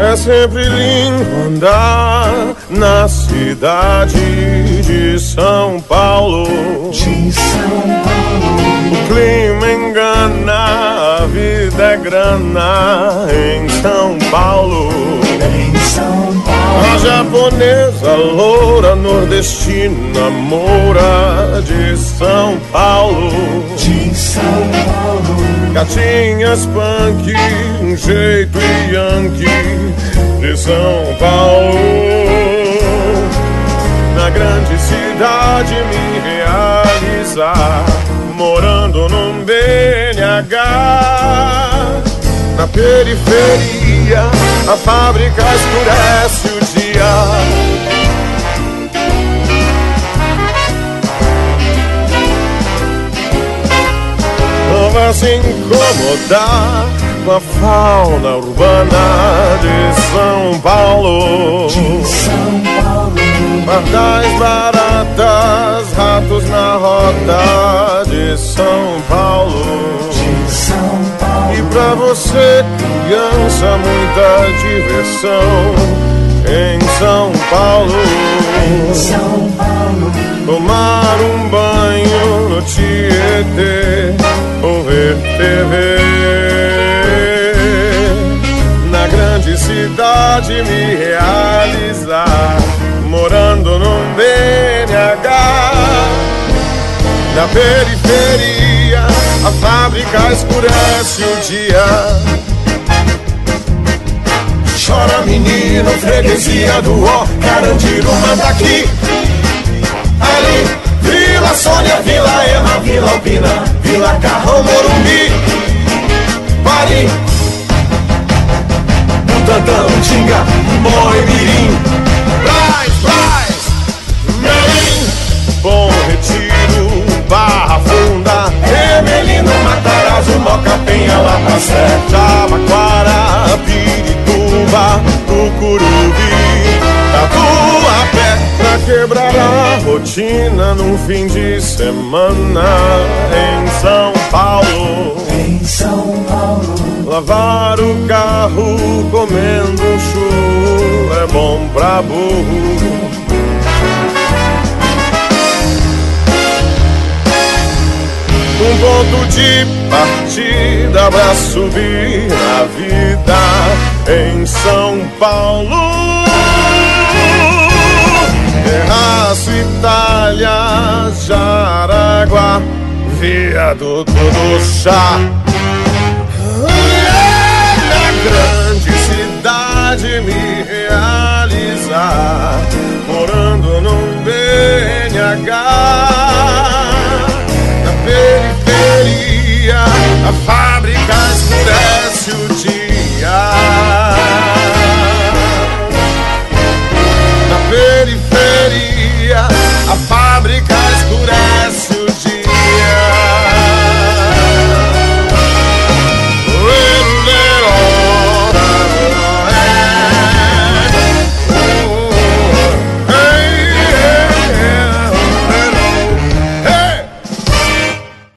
É sempre lindo andar na cidade de São Paulo. O clima engana, a vida é grana em São Paulo. A japonesa loura nordestina moura de São Paulo. Gatinhas punk, um jeito yankee de São Paulo. Na grande cidade me realizar, morando num BNH. Na periferia a fábrica escurece o dia. Não vá se incomodar com a fauna urbana de São Paulo. Pardais baratas, ratos na rota de São Paulo. E pra você, criança, muita diversão em São Paulo. Tomar um banho no Tietê ou ver TV. Na grande cidade me realizar, morando num BNH. Na periferia a fábrica escurece o dia. Chora menino, freguesia do Ó, Carandiru, Mandaqui. Ali, Vila Sônia, Vila Ema, Vila Alpina, Vila Carrão, Morumbi, Parim, Butantã, Tinga, Moimirim, Braz, Melim, Bom Retiro, Barra Funda, Emelino, Matarazzo, Moca, Penha, La Praça, Jabaquara, Pirituba, Tucuruvi, Tatuapé, pra quebrar a rotina num fim de semana em São Paulo. Lavar o carro comendo churro é bom pra burro. Um ponto de partida pra subir na vida em São Paulo. Terraço, Itália, Jaraguá, Viaduto do Chá.